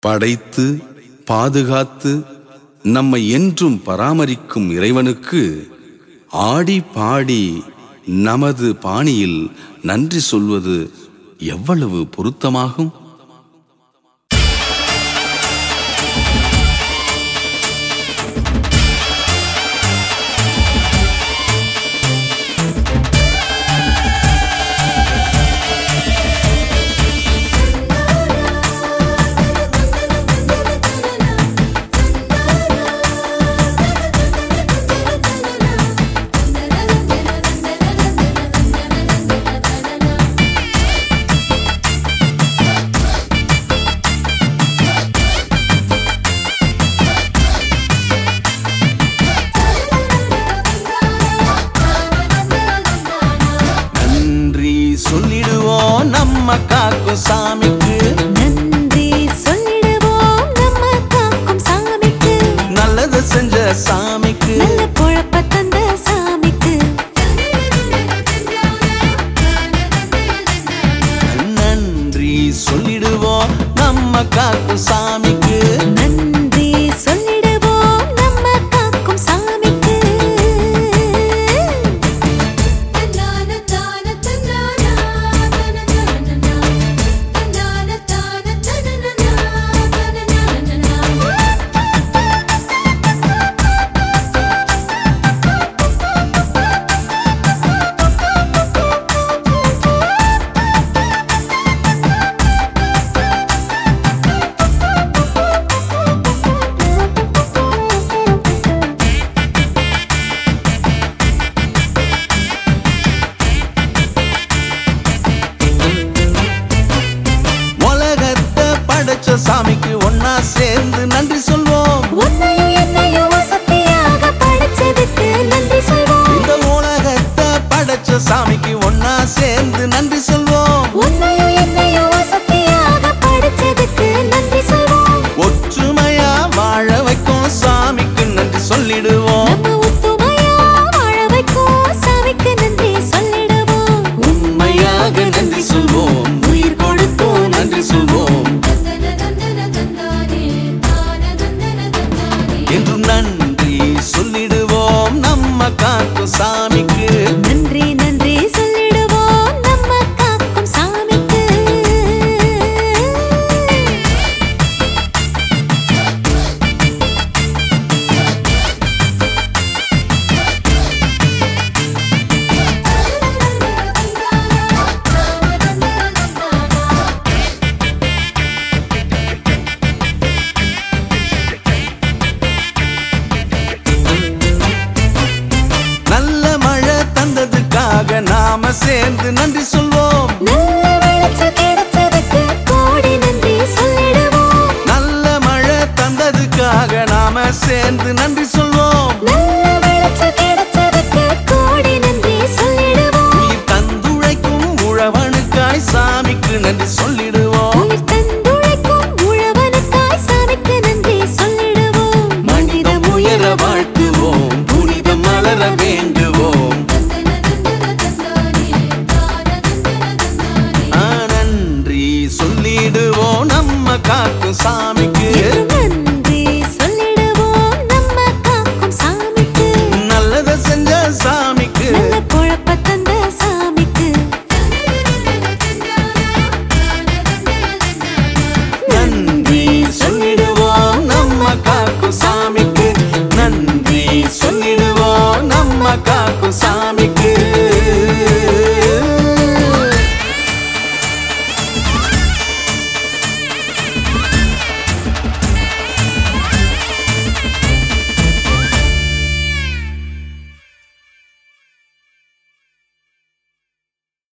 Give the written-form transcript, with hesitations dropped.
படைத்து பாதுகாத்து நம்மை என்றும் பராமரிக்கும் இறைவனுக்கு ஆடி பாடி நமது பாணியில் நன்றி சொல்வது எவ்வளவு பொருத்தமாகும்? சொல்லிடுவோம் நம்ம காக்கும் சாமிக்கு, நன்றி சொல்லிடுவோம் நம்ம காக்கும் சாமிக்கு, நல்லது செஞ்ச சாமிக்கு, நல்ல பொழப்ப தந்த சாமிக்கு. நன்றி சொல்லிடுவோம் நம்ம காக்கும் சாமிக்கு, நன்றி சொல்லிடுவோம் நம்ம காக்கும் சாமிக்கு. சாமிக்கு ஒன்னா சேர்ந்து நன்றி சொல்வோம். உன்னையும் என்னையும் சக்தியாக படைச்சதுக்கு நன்றி சொல்வோம். இந்த உலகத்தை படைச்ச சாமிக்கு ஒன்னா சேர்ந்து நன்றி சொல்வோம். உன்னையும் என்னையும் சக்தியாக படைச்சதுக்கு நன்றி சொல்வோம். ஒற்றுமையா வாழ வைக்கும் சாமிக்கு நன்றி சொல்லிடுவோம். நம்ம ஒத்துமையா வாழ வைக்கும் சாமிக்கு நன்றி சொல்லிடுவோம். உண்மையாக நன்றி சொல்வோம், உயிர் கொடுத்தோம் நன்றி சொல்வோம். என்றும் நன்றி சொல்லிடுவோம் நம்ம காக்கும் சாமிக்கு, நன்றி நன்றி சொல்லிடுவோம் நம்ம காக்கும் சாமிக்கு. நாம சேர்ந்து நன்றி சொல்வோம். நல்ல வெளிச்சம் கிடைச்சதுக்கு கோடி நன்றி சொல்லிடுவோம். நல்ல மழை தந்ததுக்காக நாம சேர்ந்து நன்றி சொல்வோம். நல்ல வெளிச்சம் கிடைச்சதுக்கு கோடி நன்றி சொல்லிடுவோம். உயிர் தந்துழைக்கும் உழவனுக்காய் சாமிக்கு நன்றி சொல்லிடுவோம். உயிர் தந்துழைக்கும் உழவனுக்காய் சாமிக்கு நன்றி சொல்லிடுவோம். மனிதம் உயர வாழ்த்துவோம், புனிதம் மலர வேண்டுவோம். சொல்லிடுவோம் நம்ம காக்கும் சாமிக்கு, நன்றி சொல்லிடுவோம் நம்ம காக்கும் சாமிக்கு, நல்லத செஞ்ச சாமிக்கு, நல்ல பொழப்ப தந்த சாமிக்கு. நன்றி சொல்லிடுவோம் நம்ம காக்கும் சாமிக்கு, நன்றி சொல்லிடுவோம் நம்ம காக்கும் சாமிக்கு.